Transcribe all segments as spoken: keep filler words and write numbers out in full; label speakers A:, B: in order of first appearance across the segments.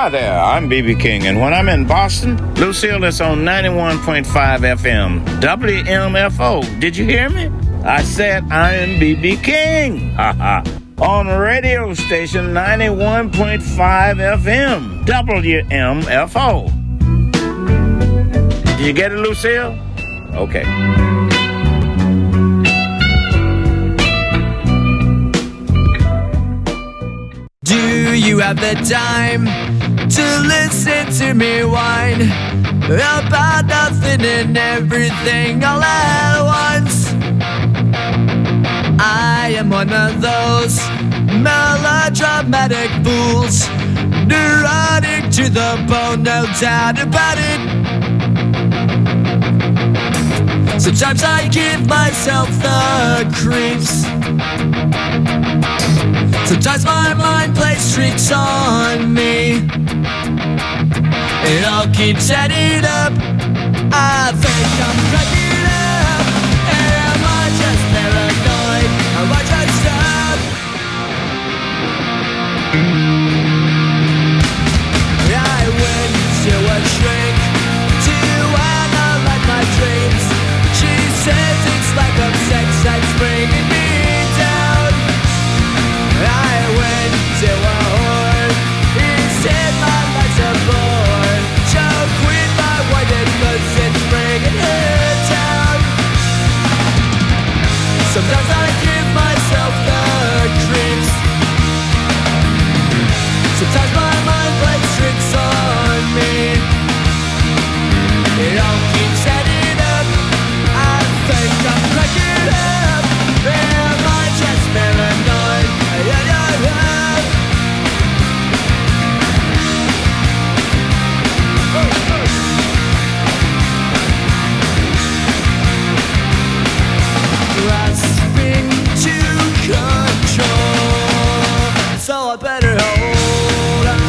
A: there, I'm B B King, and when I'm in Boston, Lucille is on ninety-one point five F M, W M F O. Did you hear me? I said I'm B B King. Ha ha. On radio station ninety-one point five F M, W M F O. Did you get it, Lucille? Okay.
B: Do you have the time to listen to me whine about nothing and everything all at once? I am one of those melodramatic fools, neurotic to the bone, no doubt about it. Sometimes I give myself the creeps. Sometimes my mind plays tricks on me. It all keeps adding up. I think I'm cracking up. Am I just paranoid? Am I just up? I went to a shrink to analyze my dreams. She says it's lack of sex that's bringing me down. I went to a whore. He said my life's a bore. Choke with my wife because it's bringing her down. Sometimes I give myself the creeps. Sometimes my mind plays tricks on me. It all keeps adding up. I think I'm cracking up. Am I just paranoid? Yeah, yeah, yeah. Grasping to control, so I better hold on.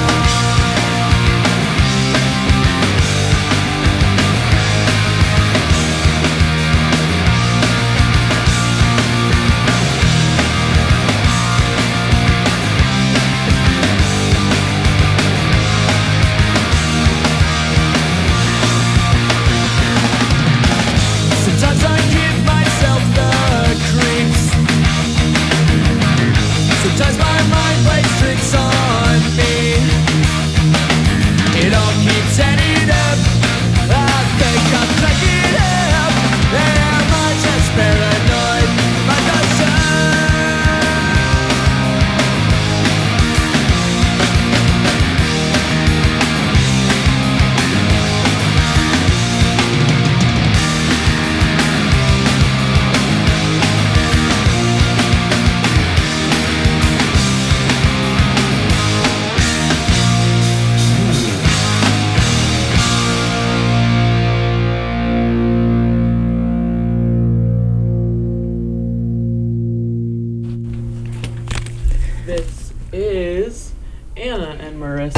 B: Sometimes I give myself the creeps. Sometimes my mind plays tricks on me. It all keeps adding up. I think I'm cracking up. Am I just paranoid? Am I just up?
C: This is Anna and Marissa.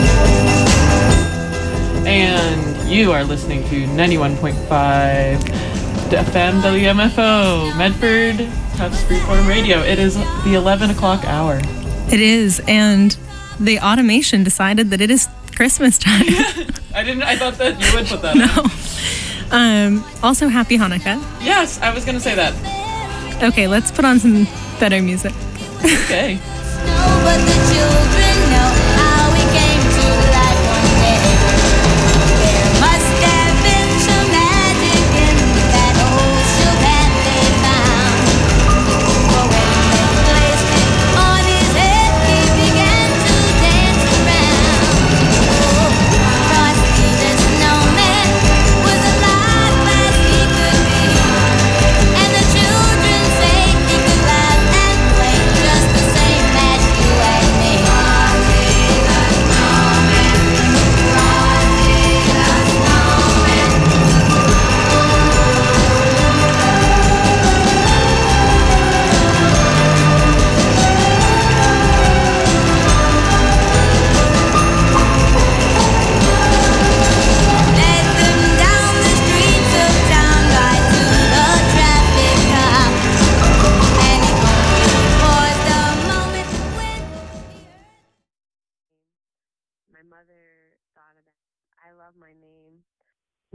C: And you are listening to ninety-one point five F M W M F O, Medford, Tufts Freeform Radio. It is the eleven o'clock hour.
D: It is, and the automation decided that it is Christmas time.
C: I didn't, I thought that you would put that
D: No. Um, also, happy Hanukkah.
C: on. Yes, I was going to say that.
D: Okay, let's put on some better music.
C: Okay.
E: But the children know how we came to life one day. There must have been some magic in that old shoe that they found. For when they placed it on his head, he began to dance around. Oh, Frosty the Snowman was alive as he could be. And the children say he could laugh and play just the same as you and me.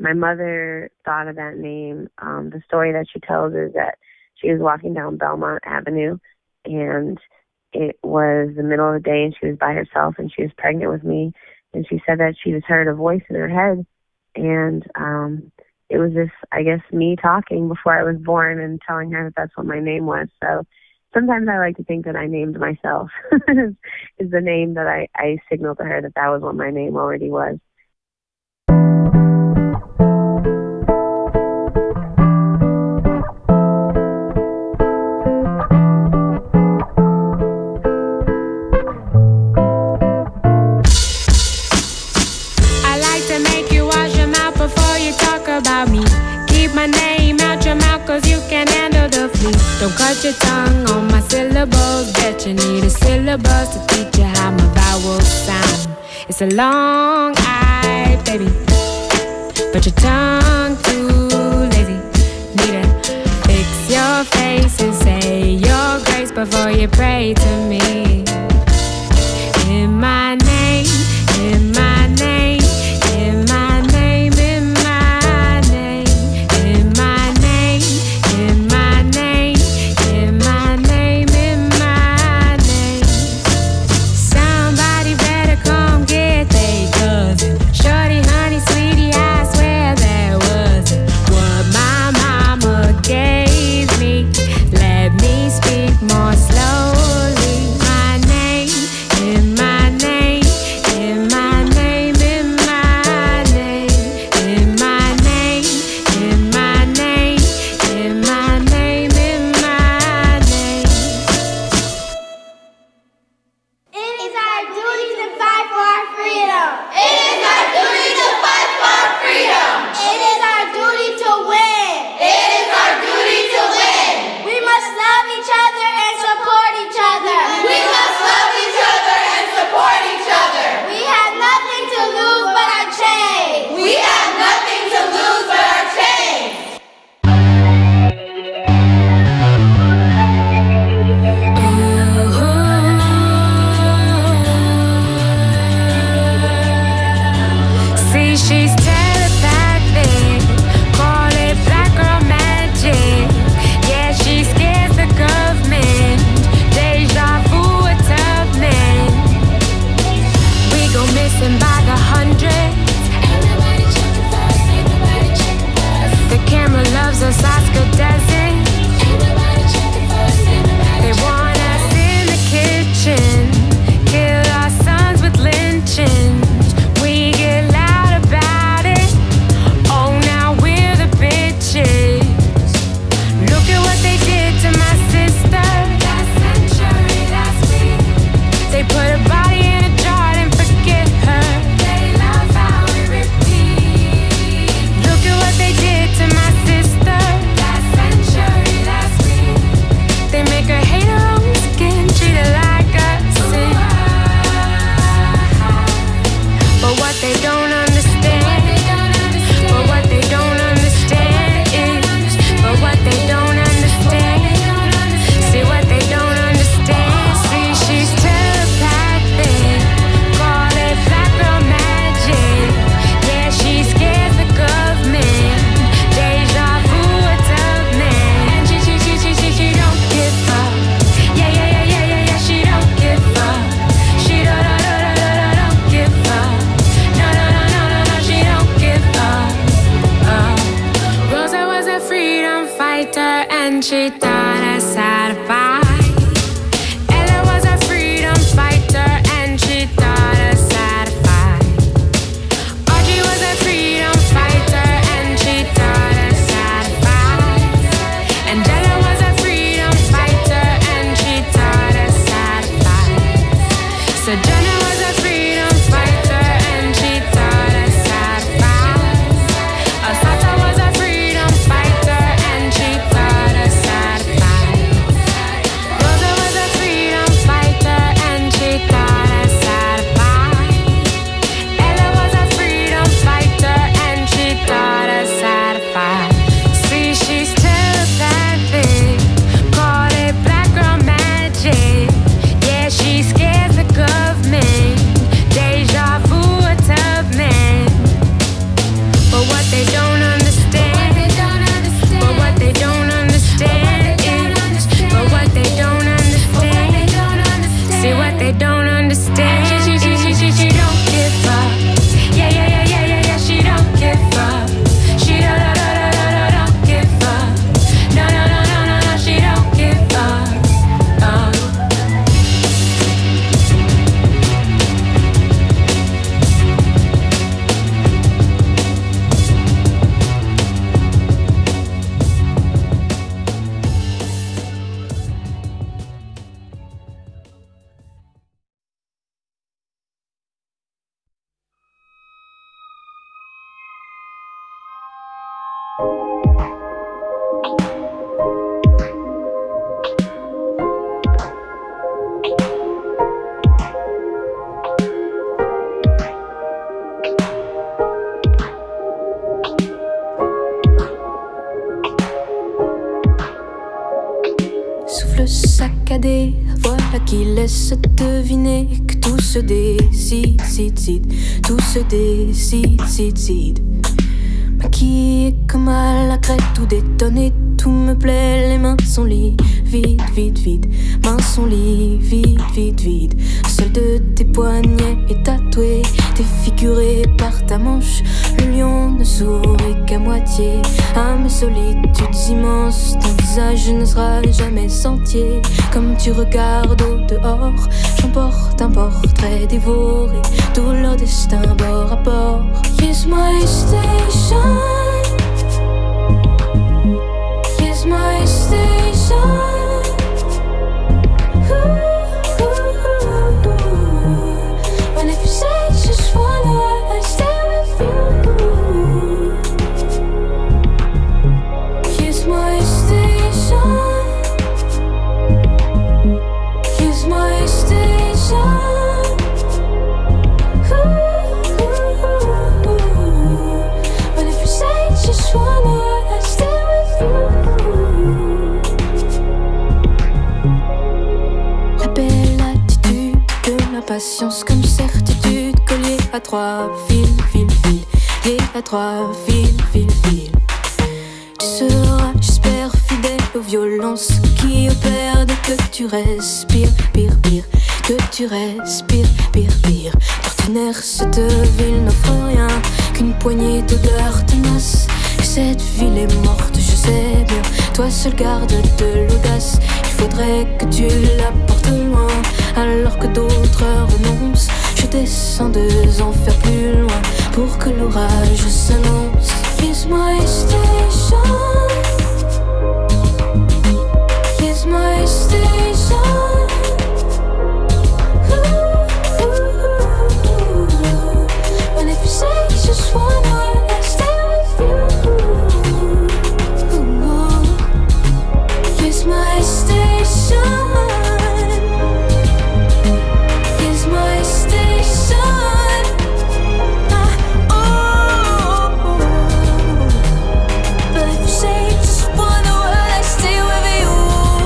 F: my mother thought of that name. Um, the story that she tells is that she was walking down Belmont Avenue, and it was the middle of the day, and she was by herself, and she was pregnant with me, and she said that she just heard a voice in her head, and um, it was just, I guess, me talking before I was born and telling her that that's what my name was. So sometimes I like to think that I named myself is the name that I, I signaled to her that that was what my name already was.
G: I like to make you wash your mouth before you talk about me. Keep my name out your mouth cause you can handle the flu. Don't cut your tongue on my syllables. Bet you need a syllabus to teach you how my vowels sound. It's a long I, baby, but your tongue too lazy. Need to fix your face and say your grace before you pray to me. In my name, in my name, in my name, in my name, in my name, in my name, in my name, in my name. Somebody better come get they cousin. Shorty, honey, sweetie, I swear that wasn't what my mama gave me. Let me speak more slowly. My name, in my name, in my name, in my name, in my name, in my name, in my name, in my name.
H: It is our duty to fight for our freedom. It is our duty to fight for our freedom. It is our duty to win. It is our duty to win. We must love each other and support each other. We must love each other and support each other. We have nothing to lose but our chains. We have nothing to lose but our chains.
G: See, she's telepathic. Call it black girl magic. Yeah, she scares the government. Deja vu, a tough man. We go missing by the hundreds. The camera loves us, Oscar doesn't. They want us in the kitchen. Kill our sons with lynchings. We get loud about it. Oh, now we're the bitches. Look at what they did to my sister. Last century, last week. They put a body in a jar and forget her. They love how we repeat. Look at what they did to my sister. Last century, last week. They make her hate her own skin, treat her like a sin. But what they don't understand, but what they don't understand is, but what they don't understand, see what they don't understand. See, she's telepathic, call it black girl magic. Yeah, she scares the government. Deja vu, a tough man. And she, she, she, she, she, she don't give up. Yeah, yeah, yeah, yeah, yeah, yeah, she don't give up. She don't, don't, don't, don't, don't give up. No, no, no, no, no, no, she don't give up. Uh. Rosa was a freedom fighter and she taught us how to fight. Ella was a freedom fighter and she taught us how to fight. Audrey was a freedom fighter and she taught us how to fight. Angela was a freedom fighter and she taught us how to fight. So Jenna was a freedom fighter and she taught us how to fight. Asata was a freedom fighter and she taught us how to fight. Souffle saccadé, voilà qui laisse deviner que tout se décide, cide, cide, tout se décide, cide, cide. Maquillée comme à la crête, tout détonné, tout me plaît, les mains sont liées, vide, vide, vide, mains sont liées, vide, vide, vide. Seul de tes poignets est tatoué, défiguré par ta manche. Le lion ne sourit qu'à moitié à mes solitudes immenses. Ton visage ne sera jamais entier. Comme tu regardes au dehors, j'emporte un portrait dévoré, tout leur destin bord à bord. Here's my station, here's my station. Ooh, ooh, ooh. And if you say just one word, I stay with you. Here's my station, here's my station. Ooh, ooh, ooh. But if you say just one word, I stay with you. La belle attitude de l'impatience comme certitude, collier à trois fils, fil, fil, lié à trois fils, fil, fil. Tu seras, j'espère, fidèle aux violences qui opèrent dès que tu respires, pire, pire, que tu respires, pire, pire. D'ordinaire, cette ville n'offre rien qu'une poignée d'odeurs tenaces. Et cette ville est morte, je sais bien, toi seul garde de l'audace. Il faudrait que tu la portes loin, alors que d'autres renoncent. Je descends deux enfers plus loin pour que l'orage s'annonce. Here's my station, here's my station. Ooh, ooh, ooh. And if you say just one word, I stay with you. Ooh, here's my station, here's my station. Ah, oh, but if you say just one word, I stay with you.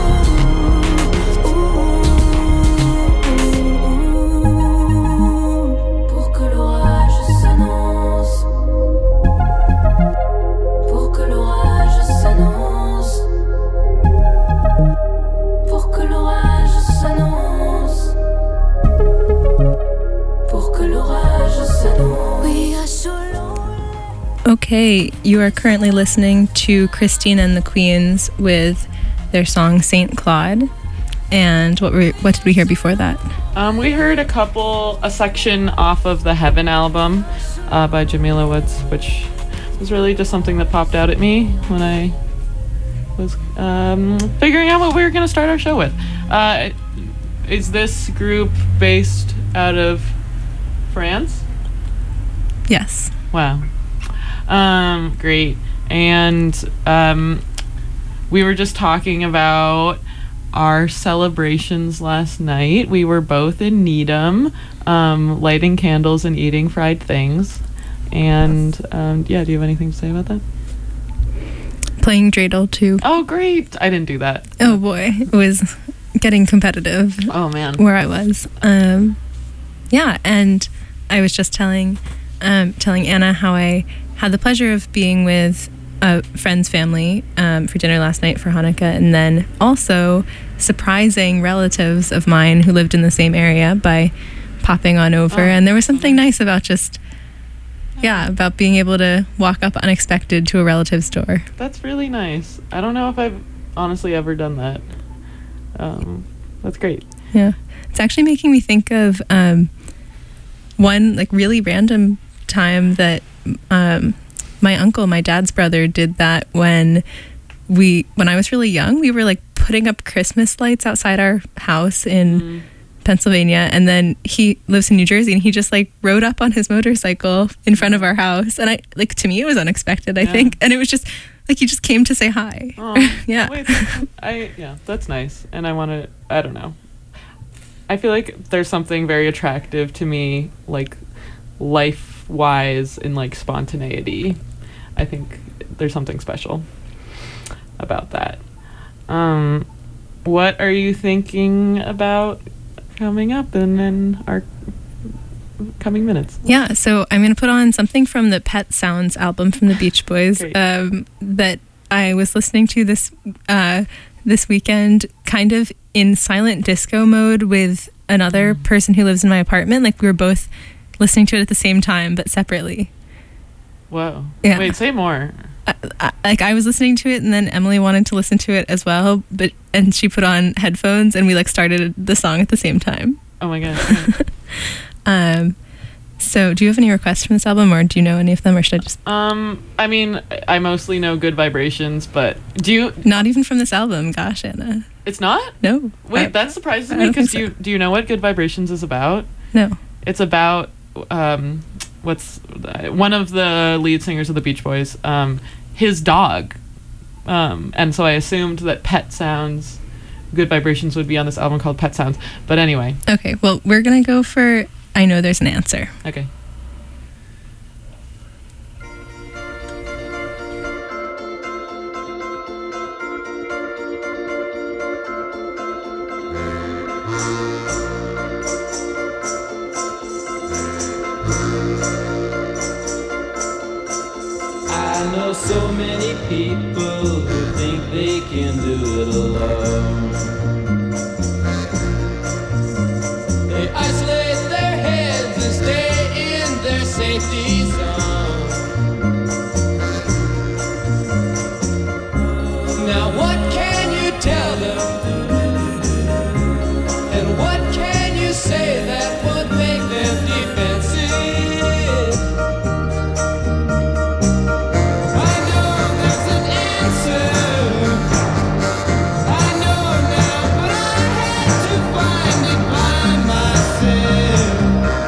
G: Pour que l'orage s'annonce, pour que l'orage s'annonce, pour que l'orage s'annonce, pour que l'orage s'annonce. We are so lonely.
D: Okay, you are currently listening to Christine and the Queens with their song Saint Claude. And what were, what did we hear before that?
C: Um, we heard a couple, a section off of the Heaven album uh, by Jamila Woods, which was really just something that popped out at me when I was um, figuring out what we were going to start our show with. Uh, is this group based out of France?
D: Yes.
C: Wow. Um, great. And um, we were just talking about our celebrations last night. We were both in Needham, um, lighting candles and eating fried things. And um, yeah, do you have anything to say about that?
D: Playing dreidel too.
C: Oh, great. I didn't do that.
D: Oh boy, it was getting competitive.
C: Oh, man.
D: Where I was. Um, yeah, and I was just telling um, telling Anna how I had the pleasure of being with a friend's family um, for dinner last night for Hanukkah, and then also surprising relatives of mine who lived in the same area by popping on over.
C: Oh.
D: And there was something nice about just, yeah, about being able to walk up unexpected to a relative's door.
C: That's really nice. I don't know if I've honestly ever done that. Um, that's great.
D: Yeah. It's actually making me think of um, one like really random time that um, my uncle, my dad's brother, did that when we when I was really young. We were like putting up Christmas lights outside our house in
C: Mm.
D: Pennsylvania, and then he lives in New Jersey, and he just like rode up on his motorcycle in front of our house, and I like to me it was unexpected, I
C: Yeah.
D: think, and it was just like he just came to say hi.
C: Oh,
D: Yeah.
C: Wait, I yeah, that's nice, and I want to. I don't know. I feel like there's something very attractive to me, like life-wise, in like spontaneity. I think there's something special about that. Um, what are you thinking about coming up in, in our coming minutes?
D: Yeah, so I'm going to put on something from the Pet Sounds album from the Beach Boys
C: Great.
D: um, that I was listening to this uh, this weekend, kind of in silent disco mode with another
C: Mm.
D: person who lives in my apartment. Like we were both listening to it at the same time, but separately.
C: Whoa.
D: Yeah.
C: Wait, say more.
D: I, I, like I was listening to it, and then Emily wanted to listen to it as well, but and she put on headphones, and we like started the song at the same time.
C: Oh my gosh.
D: Um, so do you have any requests from this album, or do you know any of them, or should I just
C: Um, I mean, I mostly know Good Vibrations, but do you?
D: not even from this album? Gosh, Anna,
C: It's not.
D: no.
C: Wait,
D: I-
C: that surprises
D: I
C: me
D: don't
C: because
D: think
C: do you do you know what Good Vibrations is about?
D: no.
C: It's about um, what's one of the lead singers of the Beach Boys, um, his dog, um, and so I assumed that Pet Sounds, Good Vibrations would be on this album called Pet Sounds. But anyway,
D: Okay, well, we're gonna go for I Know There's an Answer.
C: okay.
I: I know so many people who think they can do it alone. They isolate their heads and stay in their safety zone. Now what can you tell them? And what can you say that would make them defensive? I know there's an answer. I know now, but I had to find it by myself.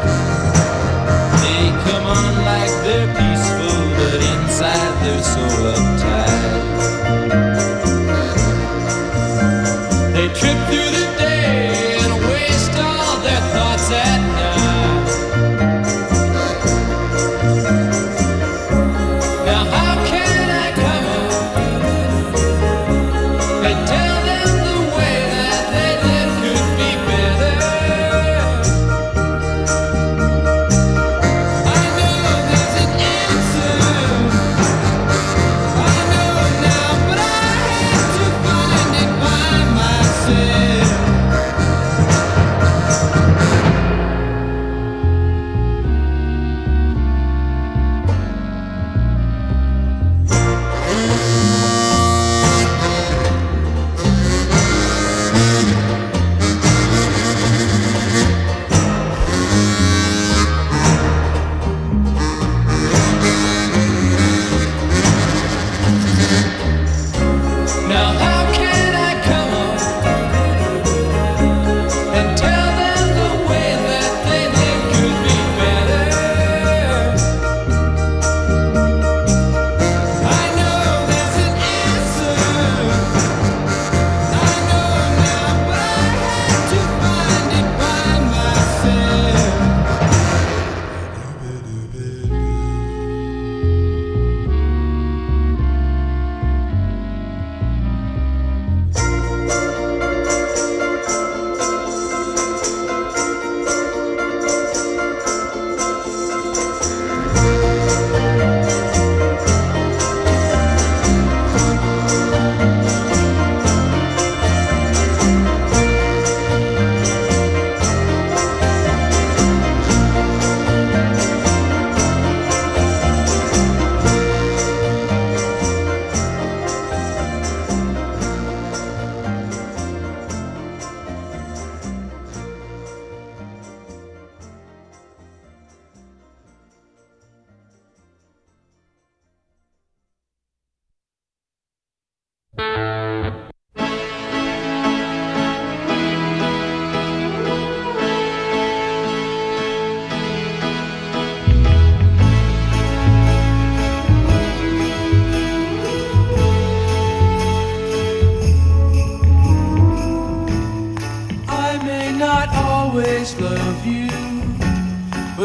I: They come on like they're peaceful, but inside they're so uptight. They trip through the day and waste all their thoughts at night. Now how can I come up and tell them the way that they live could be better? I know there's an answer. I know now, but I had to find it by myself. Now how can I come up and tell them the way that they live could be better? I know there's an answer. I know now, but I had to find it by myself.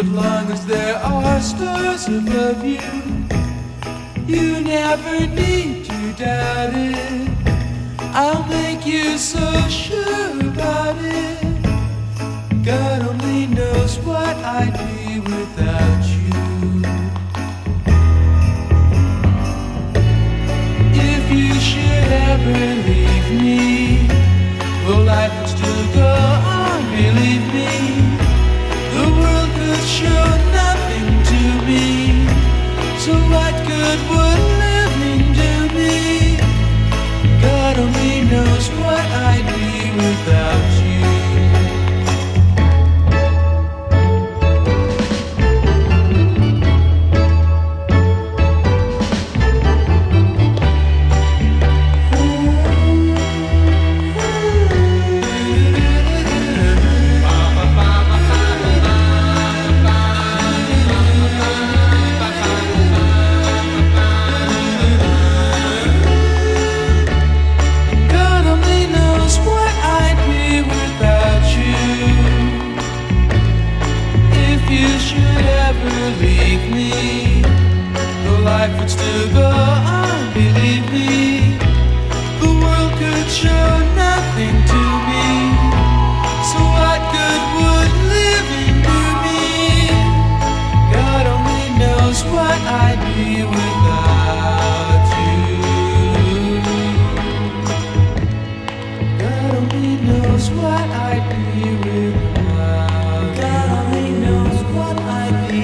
J: as long as there are stars above you, you never need to doubt it. I'll make you so sure about it. God only knows what I'd be without you. If you should ever leave me, well, life would still go on, believe me. The world could show nothing to me, so what good would living do me? God only knows what I'd be without you. Leave me, the life would still go on, believe me. The world could show nothing to me, so what good would living do me? God only knows what I'd be without you. God only knows what I'd be without. God only knows what I'd be.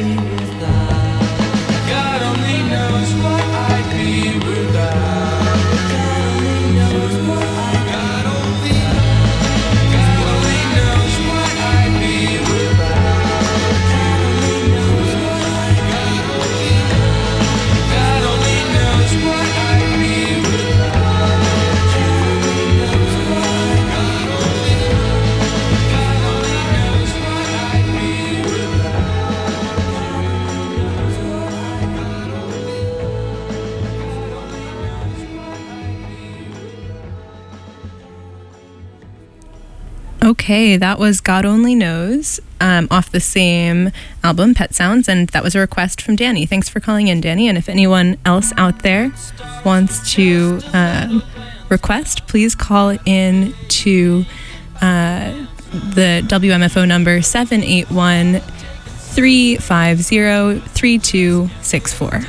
J: God only knows what I'd be without. God only knows what I'd God only God only knows what I'd be without. God only knows what I'd God only God only knows what I'd be without. God only knows what I'd God only God only knows what I'd be without.
D: Okay, that was God Only Knows, um, off the same album, Pet Sounds, and that was a request from Danny. Thanks for calling in, Danny. And if anyone else out there wants to uh, request, please call in to uh, the W M F O number seven eight one, three five zero, three two six four.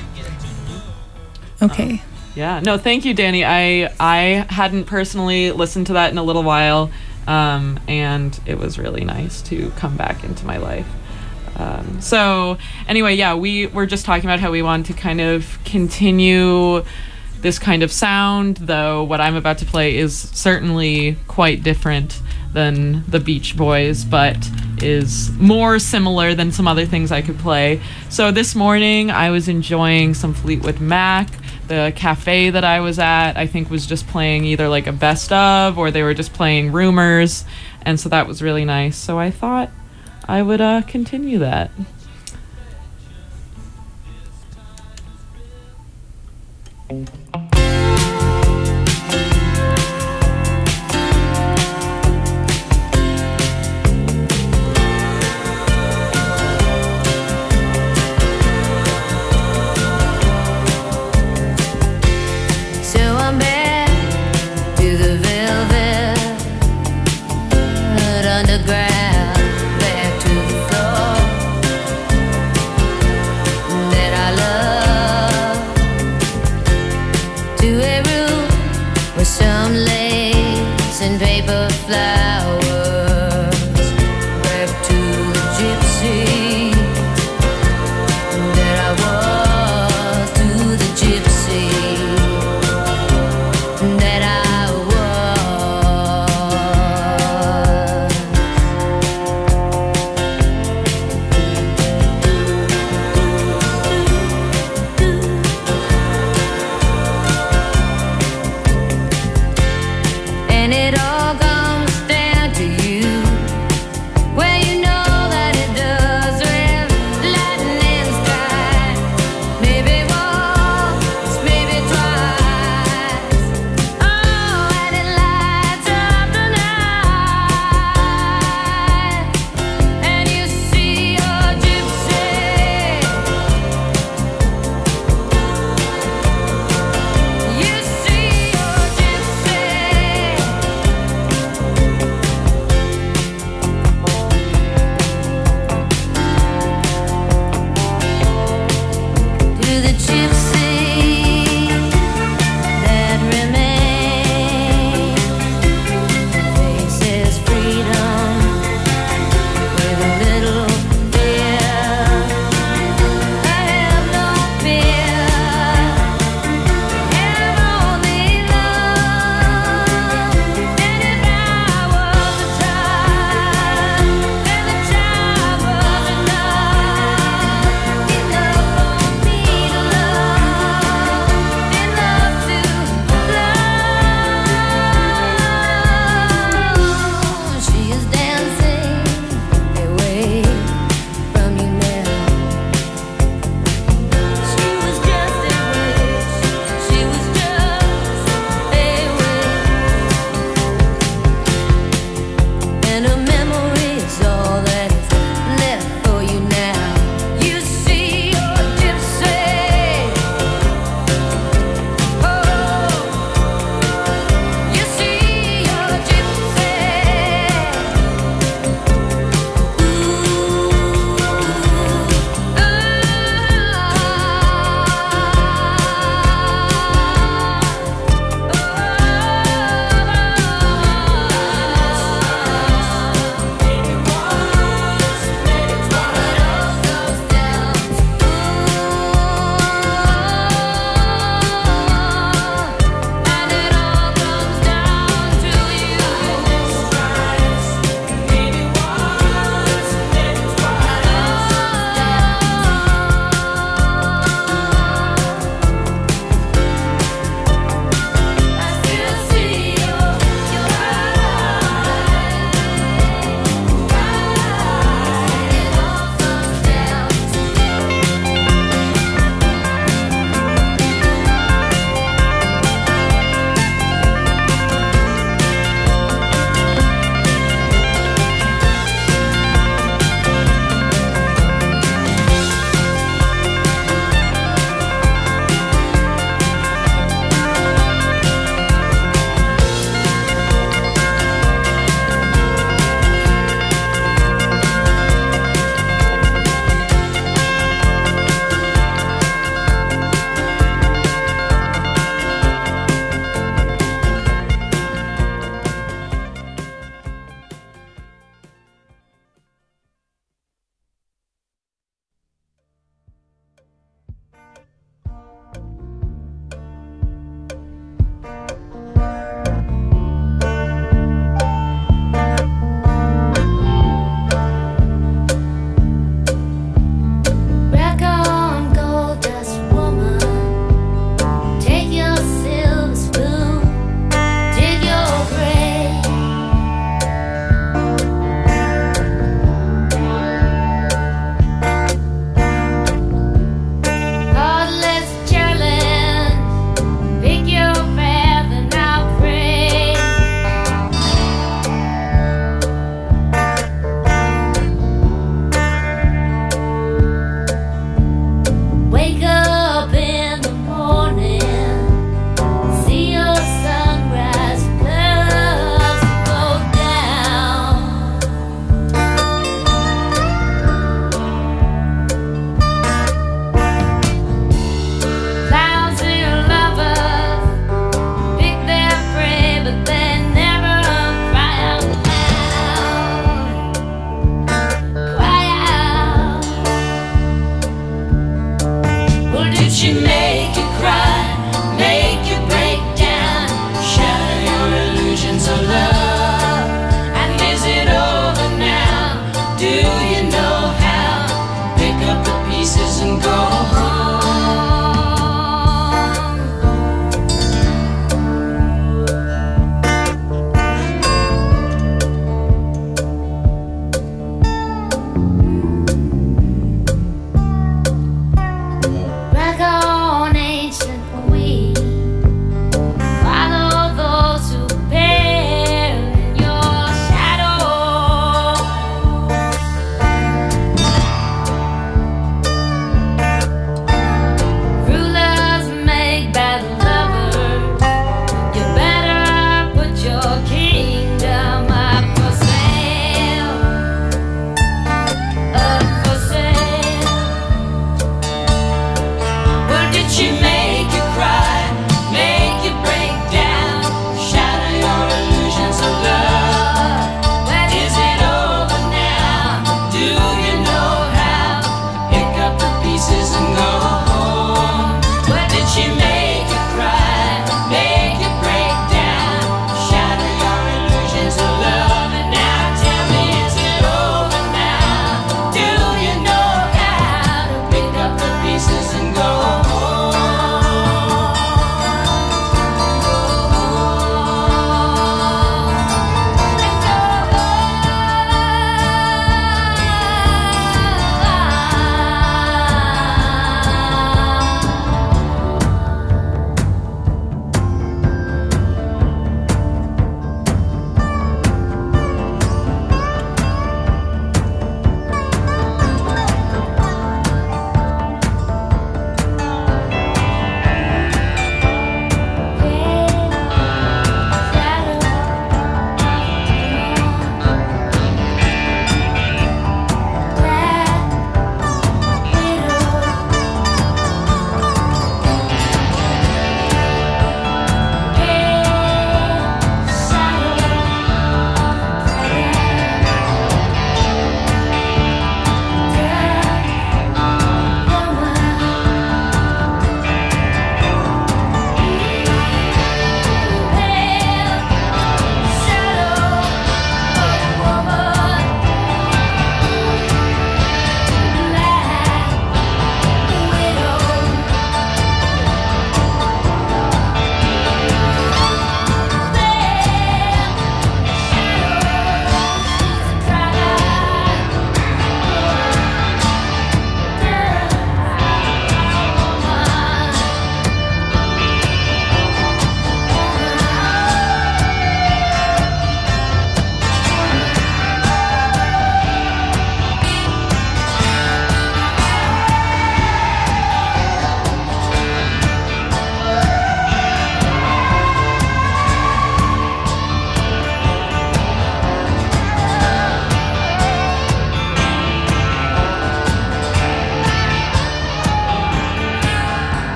D: Okay.
C: Yeah, no, thank you, Danny. I I hadn't personally listened to that in a little while. Um, and it was really nice to come back into my life. Um, so anyway, yeah, we were just talking about how we want to kind of continue this kind of sound, though what I'm about to play is certainly quite different than the Beach Boys, but is more similar than some other things I could play. So this morning I was enjoying some Fleetwood Mac. The cafe that I was at, I think, was just playing either like a best of, or they were just playing Rumors, and so that was really nice. So I thought I would uh, continue that.
G: And it all comes down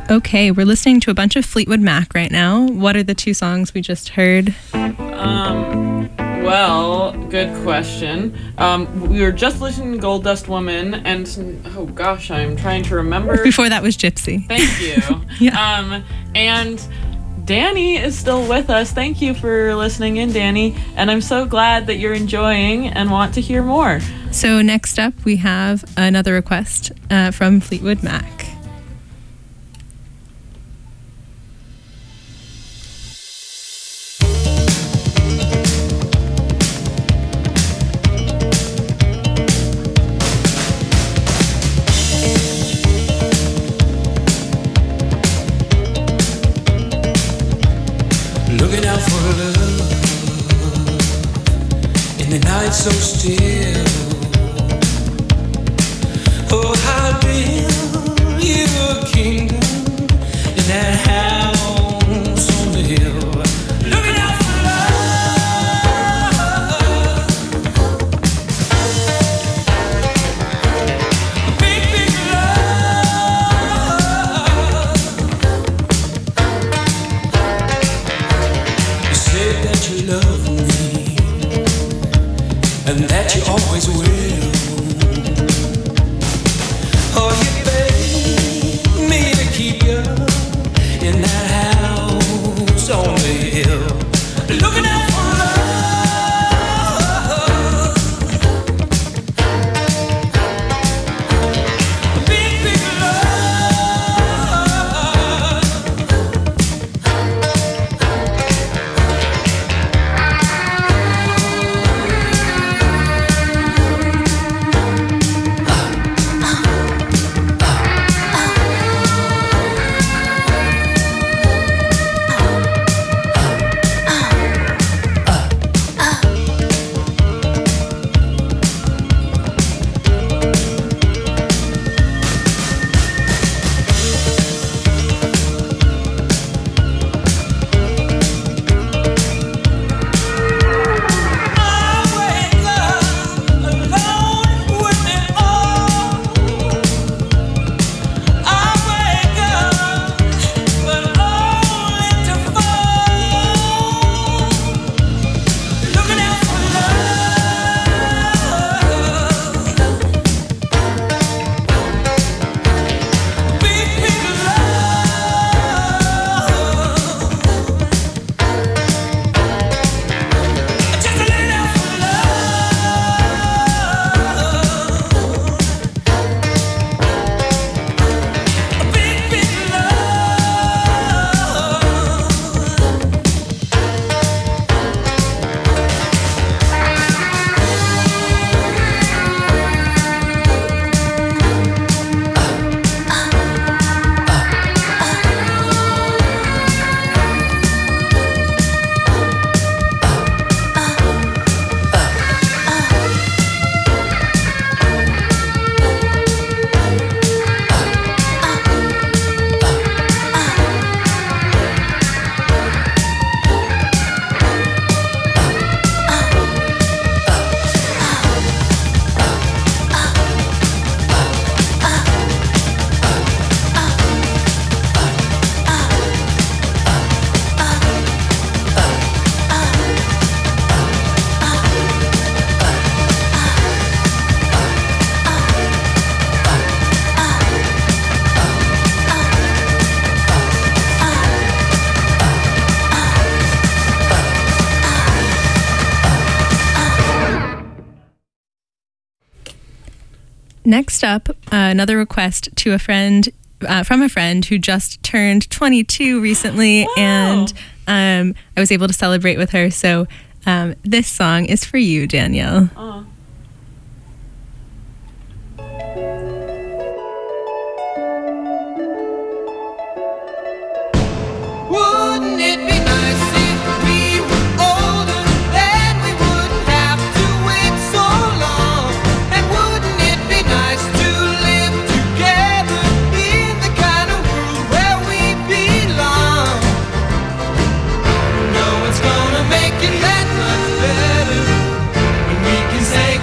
D: Okay, we're listening to a bunch of Fleetwood Mac right now. What are the two songs we just heard?
C: Um, well, good question. Um, we were just listening to Gold Dust Woman, and oh gosh, I'm trying to remember.
D: Before that was Gypsy.
C: Thank you.
D: Yeah.
C: Um, and Danny is still with us. Thank you for listening in, Danny. And I'm so glad that you're enjoying and want to hear more.
D: So next up, we have another request uh, from Fleetwood Mac.
J: Looking out for love in the night so still. Oh, I'll build you a kingdom in that house on the hill. Looking out for love, big, big love. You said that you love me and that you always will. Oh, you beg me to keep you in that house on the hill. Looking out for love, big, big
D: Next up, uh, another request to a friend, uh, from a friend who just turned twenty-two recently,
C: Wow.
D: and um, I was able to celebrate with her. So um, this song is for you, Danielle.
C: Aw.
J: Wouldn't it be nice if we were older? Then we wouldn't have to wait so long. And wouldn't it be nice to live together in the kind of world where we belong? No one's gonna make it that much better when we can say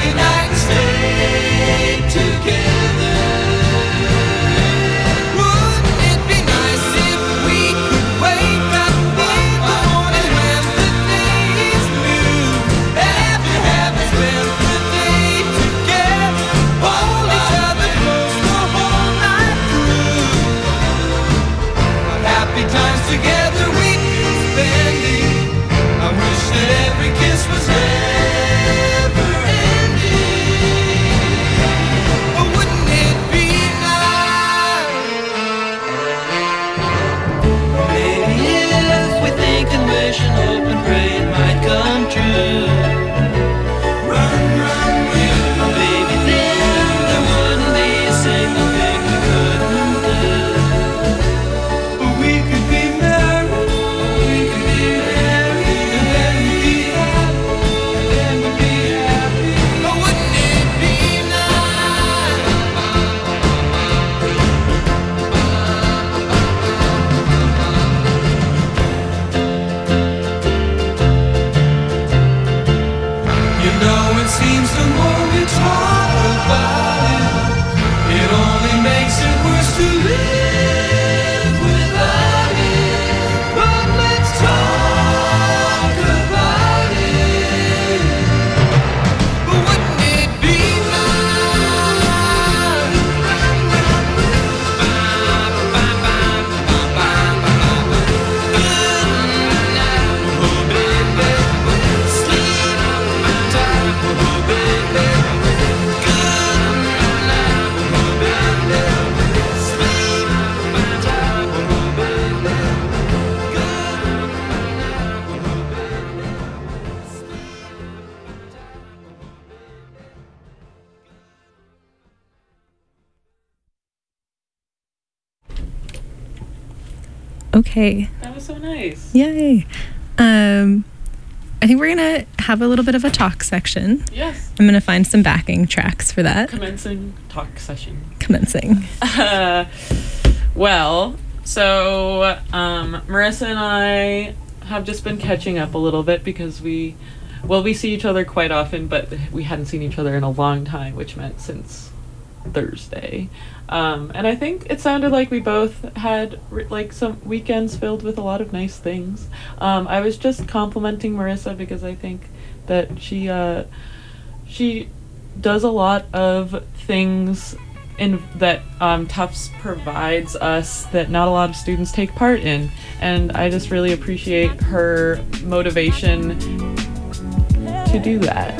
D: Okay.
C: That was so nice.
D: Yay. Um, I think we're going to have a little bit of a talk section.
C: Yes.
D: I'm going to find some backing tracks for that.
C: Commencing talk session.
D: Commencing.
C: Uh, well, so um, Marissa and I have just been catching up a little bit because we, well, we see each other quite often, but we hadn't seen each other in a long time, which meant since Thursday. Um, and I think it sounded like we both had like some weekends filled with a lot of nice things. Um, I was just complimenting Marissa because I think that she uh, she does a lot of things in that um, Tufts provides us that not a lot of students take part in, and I just really appreciate her motivation to do that.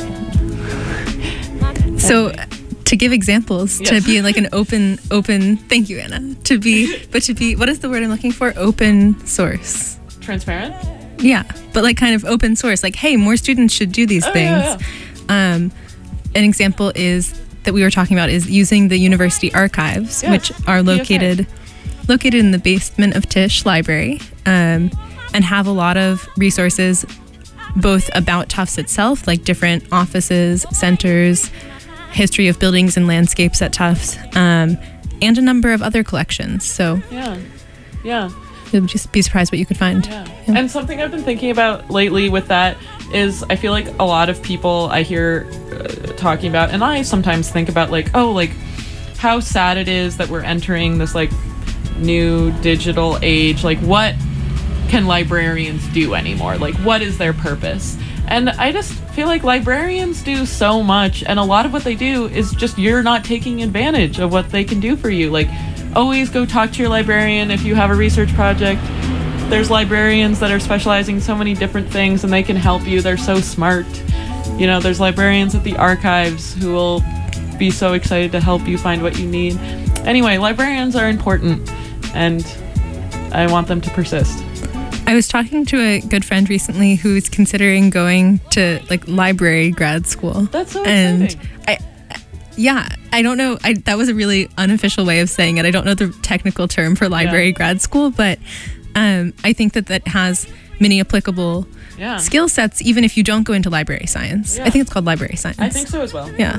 D: So, to give examples,
C: Yes.
D: to be like an open, open, thank you, Anna, to be, but to be, what is the word I'm looking for? Open source.
C: Transparent?
D: Yeah, but like kind of open source, like, hey, more students should do these
C: Oh,
D: things.
C: yeah, yeah.
D: Um, an example is that we were talking about is using the university archives,
C: Yes,
D: which are located located in the basement of Tisch Library, um, and have a lot of resources, both about Tufts itself, like different offices, centers, history of buildings and landscapes at Tufts, um, and a number of other collections. So
C: Yeah. Yeah.
D: you'll just be surprised what you could find.
C: Yeah.
D: Yeah.
C: And something I've been thinking about lately with that is I feel like a lot of people I hear uh, talking about, and I sometimes think about like, oh, like how sad it is that we're entering this like new digital age. Like, what can librarians do anymore? Like, what is their purpose? And I just feel like librarians do so much, and a lot of what they do is just you're not taking advantage of what they can do for you. Like, always go talk to your librarian if you have a research project. There's librarians that are specializing in so many different things, and they can help you. They're so smart. You know, there's librarians at the archives who will be so excited to help you find what you need. Anyway, librarians are important, and I want them to persist.
D: I was talking to a good friend recently who's considering going to like library grad school.
C: That's so
D: and
C: exciting.
D: I, yeah, I don't know. I, that was a really unofficial way of saying it. I don't know the technical term for library
C: Yeah.
D: grad school, but um, I think that that has many applicable
C: Yeah.
D: skill sets, even if you don't go into library science.
C: Yeah.
D: I think it's called library science.
C: I think so as well.
D: Yeah.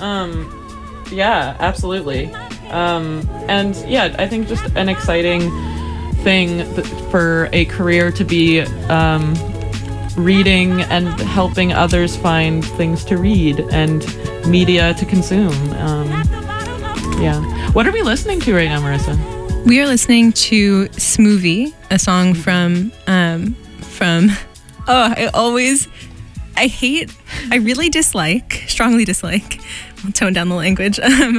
C: Um, yeah, absolutely. Um, and yeah, I think just an exciting thing th- for a career to be um, reading and helping others find things to read and media to consume. Um, yeah. What are we listening to right now, Marissa?
D: We are listening to Smoothie, a song from um, from. Oh, I always, I hate, I really dislike, strongly dislike. I'll tone down the language. Um,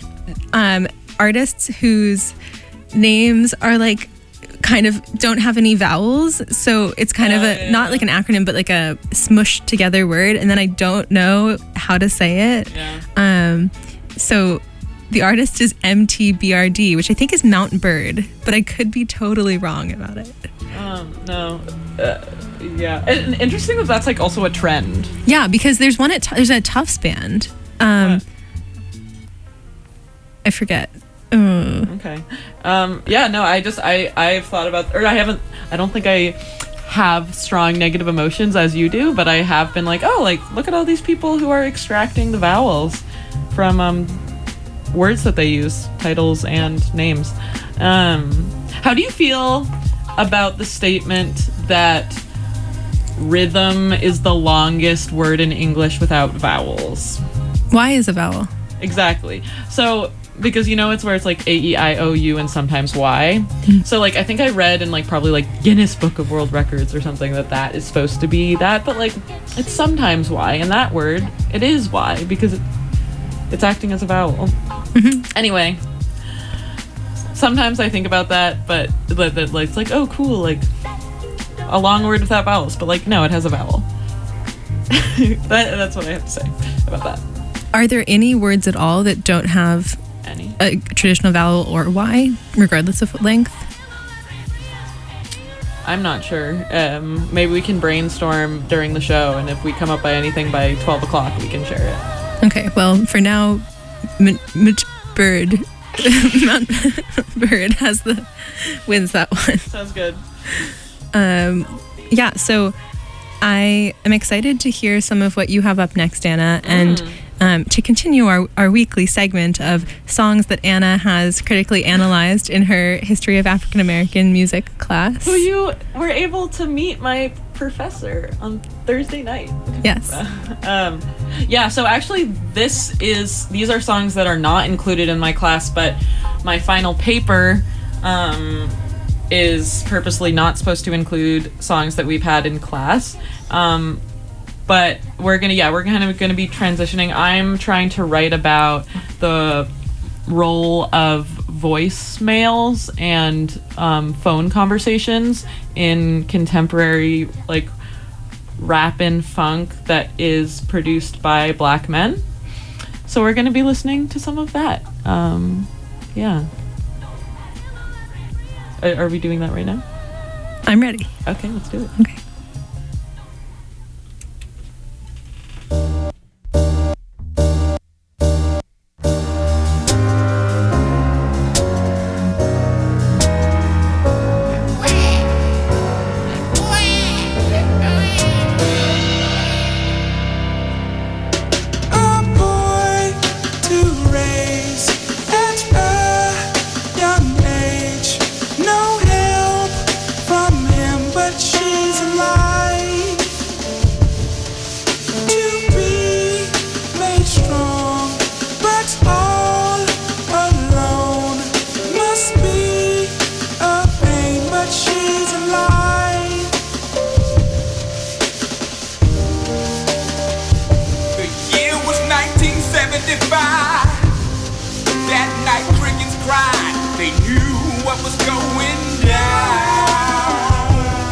D: um, artists whose names are like kind of don't have any vowels, so it's kind of
C: Oh,
D: a
C: yeah.
D: not like an acronym, but like a smushed together word, and then I don't know how to say it.
C: Yeah.
D: Um, so the artist is M T B R D, which I think is Mountain Bird, but I could be totally wrong about it.
C: Um, no. Uh, yeah. And interesting that that's like also a trend.
D: Yeah, because there's one at Tu- there's a Tufts band. Um,
C: What?
D: I forget. Uh,
C: Okay. Um, yeah, no, I just, I, I've thought about, or I haven't, I don't think I have strong negative emotions as you do, but I have been like, oh, like, look at all these people who are extracting the vowels from um, words that they use, titles and names. Um, how do you feel about the statement that rhythm is the longest word in English without vowels?
D: why is a vowel?
C: Exactly. So, because you know it's where it's like A, E, I, O, U, and sometimes Y. So, like, I think I read in, like, probably, like, Guinness Book of World Records or something that that is supposed to be that, but, like, it's sometimes Y, and that word, it is Y, because it, it's acting as a vowel. Anyway, sometimes I think about that, but, that, that, like, it's like, oh, cool, like, a long word without vowels, but, like, no, it has a vowel. that, that's what I have to say about that.
D: Are there any words at all that don't have
C: Any?
D: a traditional vowel or Y, regardless of length?
C: I'm not sure. Um, maybe we can brainstorm during the show, and if we come up by anything by twelve o'clock, we can share it.
D: Okay, well, for now, M- Mitch Bird Mount Bird has the wins that one.
C: Sounds good.
D: Um, yeah, so I am excited to hear some of what you have up next, Anna, and
C: Mm.
D: um, to continue our, our weekly segment of songs that Anna has critically analyzed in her History of African American Music class.
C: Who you were able to meet my professor on Thursday night.
D: Yes.
C: um, yeah, so actually this is, these are songs that are not included in my class, but my final paper um, is purposely not supposed to include songs that we've had in class. Um, but we're gonna, yeah, we're kind of gonna be transitioning. I'm trying to write about the role of voicemails and um, phone conversations in contemporary, like, rap and funk that is produced by black men. So we're going to be listening to some of that. Um, yeah. Are, are we doing that right now?
D: I'm ready.
C: Okay, let's do it.
D: Okay.
J: A boy to raise at a young age. No help from him, but she's alive. To be made strong, but all alone. Must be a pain, but she's alive. The year was nineteen seventy-five. That night crickets cried. They knew what was going down.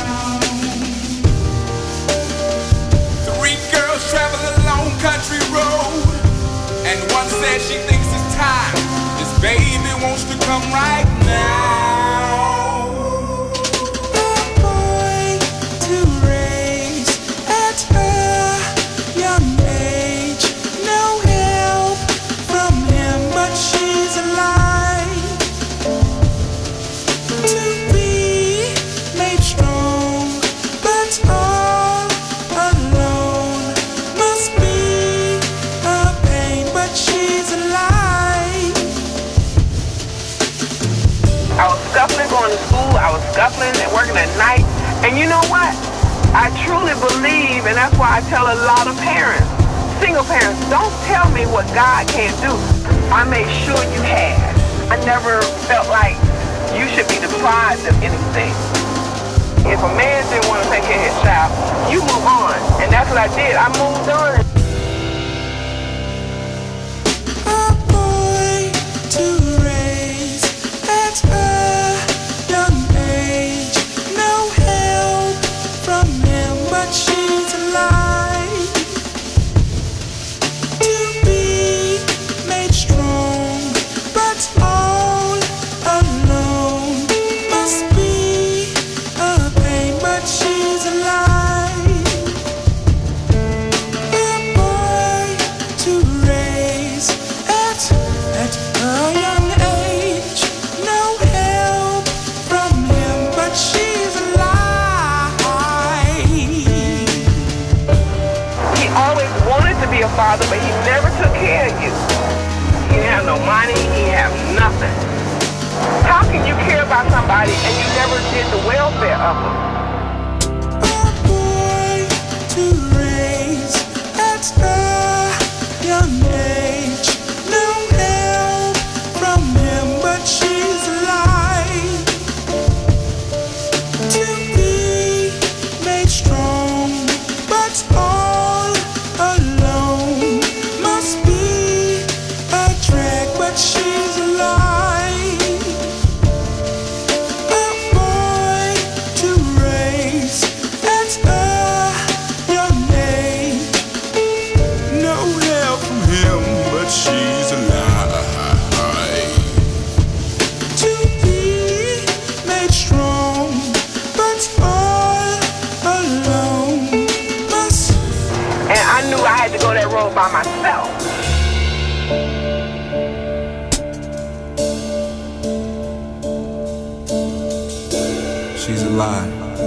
J: Three girls travel a long country road, and one says she thinks it's time. This baby wants to come right now. A boy to raise at a young age. No help from him, but she's alive. To be made strong, but all alone. Must be a pain, but she's alive.
K: I was scuffling going to school. I was scuffling and working at night. And you know what? I truly believe, and that's why I tell a lot of parents, single parents, don't tell me what God can't do. I made sure you had. I never felt like you should be deprived of anything. If a man didn't want to take care of his child, you move on. And that's what I did. I moved on.
J: A boy to raise at a young age. No help from him, but she's alive. To be made strong, but all alone. Must be a pain, but she's alive. A boy to raise at at a young age. No help from him, but she's alive.
K: He always wanted to be a father, but he never took care of you. He didn't have no money. He didn't have nothing. How can you care about somebody and you never did the welfare of them?
J: A boy to raise at a young age. No help from him, but she's alive. To be made strong, but all alone. Must be a drag, but she's alive. A boy to raise at a young age. No help from him, but she's alive. To be made strong, but all alone. Must
K: And I knew I had to go that road by myself.
L: she's alive.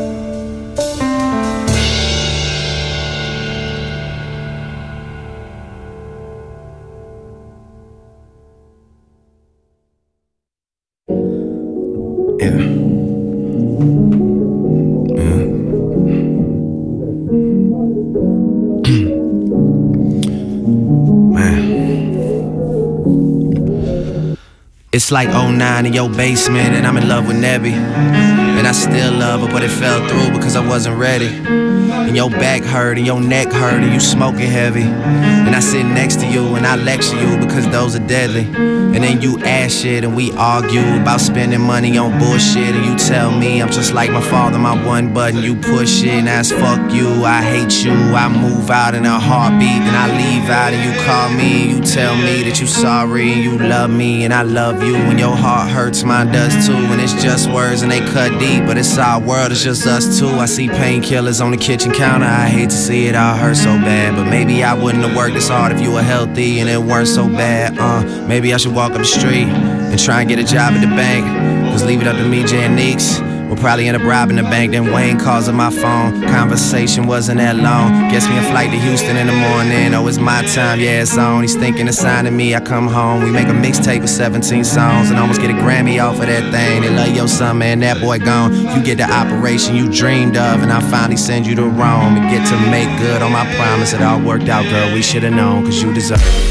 M: It's like oh nine in your basement and I'm in love with Nebby. And I still love her, but it fell through because I wasn't ready. And your back hurt and your neck hurt and you smoking heavy. And I sit next to you and I lecture you because those are deadly. And then you ask shit and we argue about spending money on bullshit. And you tell me I'm just like my father, my one button, you push it. And that's fuck you, I hate you. I move out in a heartbeat, then I leave out and you call me. And you tell me that you sorry and you love me and I love you. And your heart hurts, mine does too. And it's just words and they cut deep, but it's our world, it's just us two. I see painkillers on the kitchen counter, I hate to see it all hurt so bad. But maybe I wouldn't have worked this hard if you were healthy and it weren't so bad. Uh, maybe I should walk up the street and try and get a job at the bank. Cause leave it up to me, Jay and Neeks, we'll probably end up robbing the bank. Then Wayne calls on my phone, conversation wasn't that long. Gets me a flight to Houston in the morning, oh it's my time, yeah it's on. He's thinking of signing me, I come home, we make a mixtape with seventeen songs. And almost get a Grammy off of that thing. They love your son, man, that boy gone. You get the operation you dreamed of and I finally send you to Rome. And get to make good on my promise, it all worked out, girl, we should've known, cause you deserve it.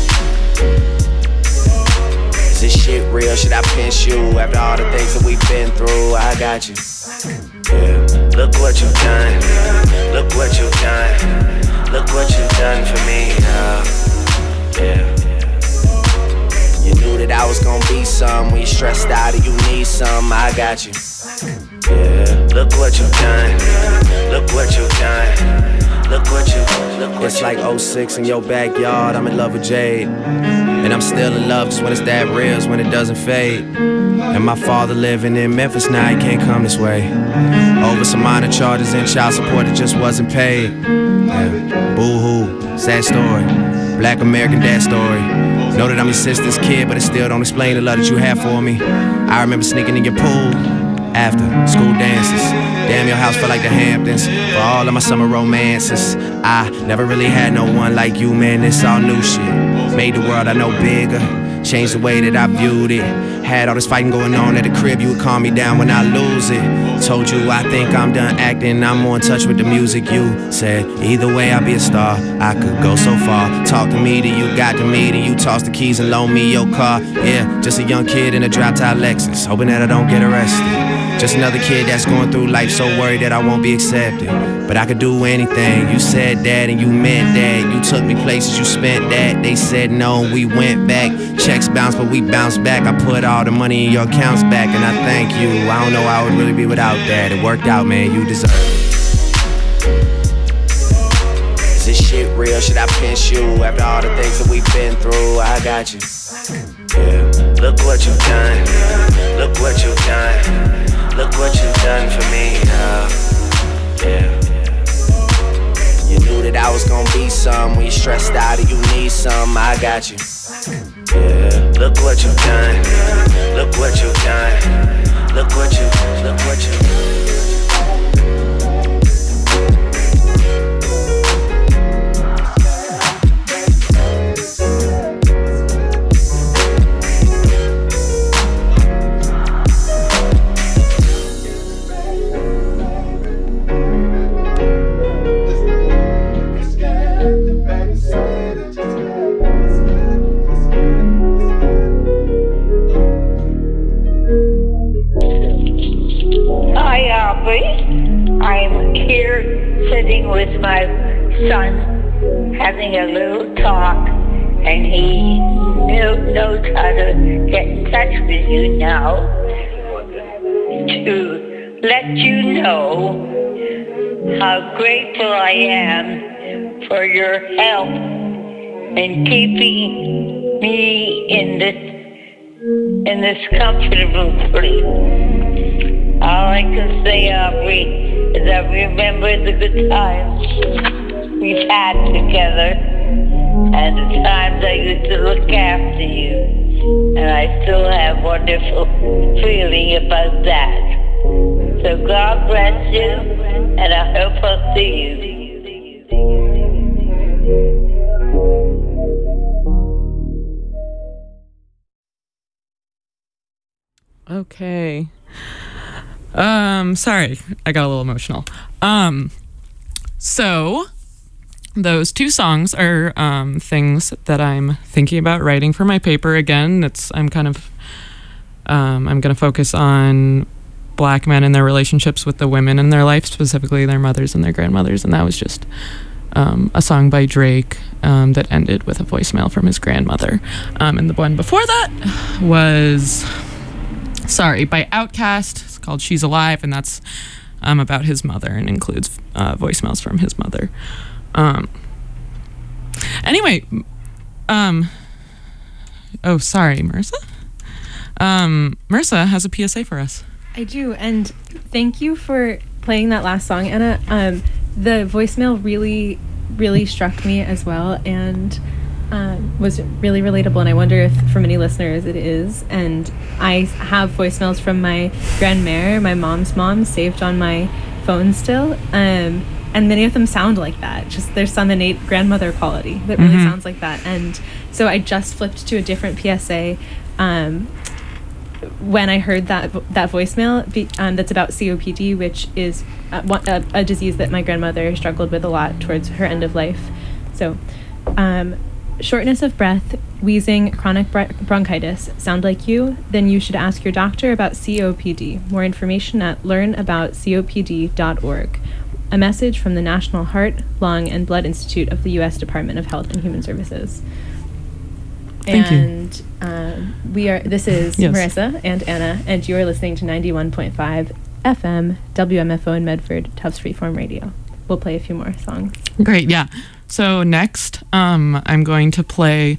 M: Is this shit real? Should I pinch you? After all the things that we've been through, I got you. Yeah. Look what you've done. Look what you've done. Look what you've done for me now. Yeah. You knew that I was gonna be some. When you stressed out and you need some, I got you. Yeah. Look what you've done. Look what you've done. Look what you, look what it's like oh six in your backyard, I'm in love with Jade. And I'm still in love just when it's that real, it's when it doesn't fade. And my father living in Memphis now, he can't come this way. Over some minor charges and child support that just wasn't paid. Yeah. Boo-hoo, sad story, black American dad story. Know that I'm your sister's kid, but it still don't explain the love that you have for me. I remember sneaking in your pool after school dances. Damn, your house felt like the Hamptons. For all of my summer romances, I never really had no one like you, man, it's all new shit. Made the world I know bigger, changed the way that I viewed it. Had all this fighting going on at the crib, you would calm me down when I lose it. Told you I think I'm done acting, I'm more in touch with the music. You said, either way I'll be a star, I could go so far. Talk to me, then you got to me, then you toss the keys and loan me your car. Yeah, just a young kid in a drop-top Lexus, hoping that I don't get arrested. Just another kid that's going through life so worried that I won't be accepted. But I could do anything, you said that and you meant that. You took me places, you spent that. They said no, we went back. Checks bounced, but we bounced back. I put all the money in your accounts back and I thank you. I don't know how I would really be without that. It worked out, man, you deserve it. Is this shit real? Should I pinch you? After all the things that we've been through, I got you. Yeah. Look what you've done. Look what you've done. Look what you've done for me now. Yeah. You knew that I was gonna be some. When you stressed out and you need some, I got you. Yeah. Look what you've done. Look what you've done. Look what you, look what you.
N: I'm here sitting with my son, having a little talk, and he knew, knows how to get in touch with you now to let you know how grateful I am for your help in keeping me in this in this comfortable sleep. All I can say, Aubrey, is I remember the good times we've had together and the times I used to look after you. And I still have wonderful feeling about that. So God bless you, and I hope I'll see you.
C: Okay. Um, sorry, I got a little emotional. Um, so those two songs are um, things that I'm thinking about writing for my paper. Again, it's I'm kind of um, I'm going to focus on Black men and their relationships with the women in their life, specifically their mothers and their grandmothers, and that was just um, a song by Drake um, that ended with a voicemail from his grandmother. Um, and the one before that was Sorry by Outkast. It's called She's Alive, and that's um, about his mother and includes uh, voicemails from his mother. Um, anyway, um, oh, sorry, Marissa? Um, Marissa has a P S A for us.
D: I do, and thank you for playing that last song, Anna. Um, the voicemail really, really struck me as well, and um, was really relatable, and I wonder if for many listeners it is. And I have voicemails from my grandmère, my mom's mom, saved on my phone still, um, and many of them sound like that. Just there's some innate grandmother quality that really
C: Mhm.
D: sounds like that. And so I just flipped to a different P S A um, when I heard that that voicemail be, um, that's about C O P D, which is uh, one, a, a disease that my grandmother struggled with a lot towards her end of life. So, um, shortness of breath, wheezing, chronic br- bronchitis sound like you? Then you should ask your doctor about C O P D. More information at learn about C O P D dot org. A message from the National Heart, Lung, and Blood Institute of the U S Department of Health and Human Services.
C: Thank you.
D: And um, we are. This is
C: Yes.
D: Marissa and Anna, and you are listening to ninety-one point five F M W M F O in Medford, Tufts Freeform Radio. We'll play a few more songs.
C: Great, yeah. So next, um, I'm going to play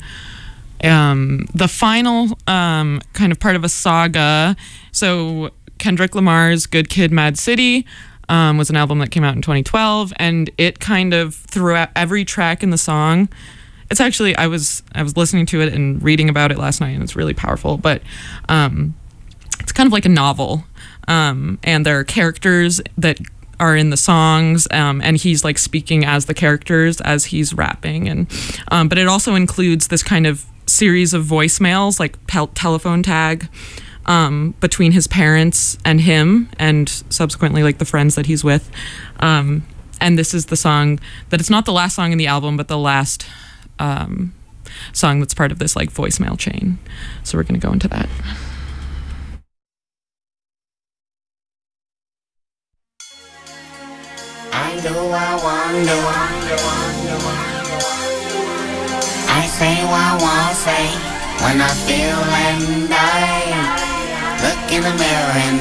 C: um, the final um, kind of part of a saga. So Kendrick Lamar's Good Kid, Mad City um, was an album that came out in twenty twelve, and it kind of throughout every track in the song. It's actually I was I was listening to it and reading about it last night, and it's really powerful. But um, it's kind of like a novel, um, and there are characters that are in the songs, um, and he's like speaking as the characters as he's rapping, and um, but it also includes this kind of series of voicemails, like tel- telephone tag um, between his parents and him, and subsequently like the friends that he's with. Um, and this is the song that it's not the last song in the album, but the last um, song that's part of this like voicemail chain. So we're gonna go into that.
L: I do, I want to. I say what I want to say when I feel and I look in the mirror and